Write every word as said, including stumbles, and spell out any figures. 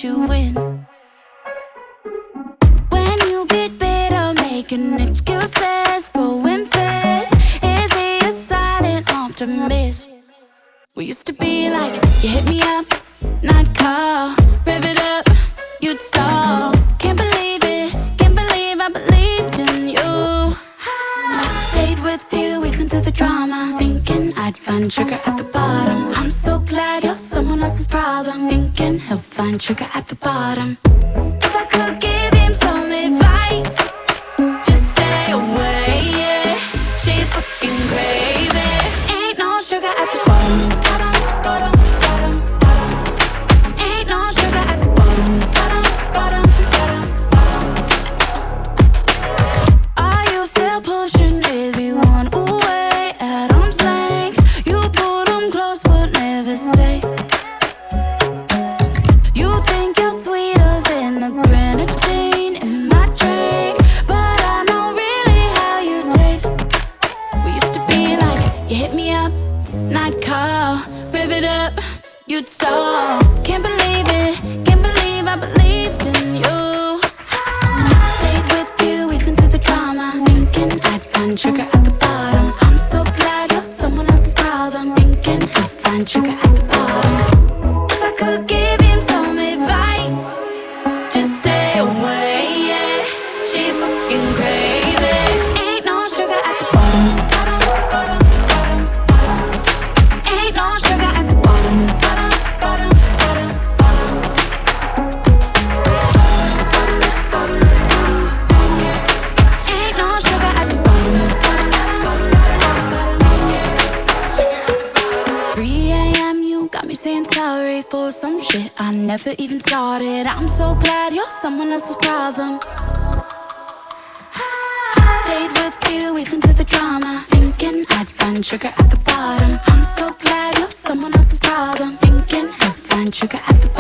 you win. When you get bitter, making excuses, throwing fits. Is he a silent optimist? We used to be like, you hit me up, not call. Rev it up, you'd stall. Can't believe it, can't believe I believed in you. I stayed with you even through the drama, thinking I'd find sugar at the bottom. I'm so glad you're someone else's problem, thinking he'll find sugar at the bottom. If I could give him some advice, just stay away, yeah. She's fucking crazy. Ain't no sugar at the bottom, bottom, bottom, bottom, bottom. Ain't no sugar at the bottom, bottom, bottom, bottom, bottom. Are you still pushing everyone away at arm's length? You pull them close but never stay. You think you're sweeter than the grenadine in my drink, but I know really how you taste. We used to be like, you hit me up, not call. Rev it up, you'd stall. Can't believe it, can't believe I believed in you. I stayed with you even through the drama, thinking I'd find sugar at the bottom. I'm so glad you're someone else's problem, thinking I'd find sugar at the bottom. If I could give him some advice, just stay away, yeah. She's fucking crazy. Ain't no sugar at the bottom, bottom, bottom, bottom, bottom. Ain't no sugar at the bottom, bottom, bottom, bottom, bottom. Bottom, bottom, bottom, bottom. Ain't no sugar at the bottom, bottom, bottom, bottom. three a m you got me saying sorry for some shit I never even started. I'm so glad you're someone else's problem. I stayed with you even through the drama, thinking I'd find sugar at the bottom. I'm so glad you're someone else's problem, thinking I'd find sugar at the bottom.